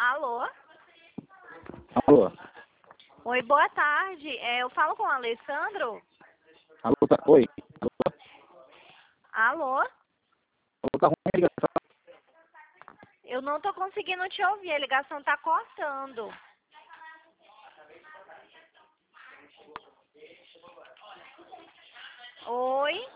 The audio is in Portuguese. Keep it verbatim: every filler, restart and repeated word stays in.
Alô? Alô? Oi, boa tarde. É, eu falo com o Alessandro? Alô, tá... Oi? Alô? Alô? Alô, tá ruim a ligação. Eu não tô conseguindo te ouvir, a ligação tá cortando. Oi?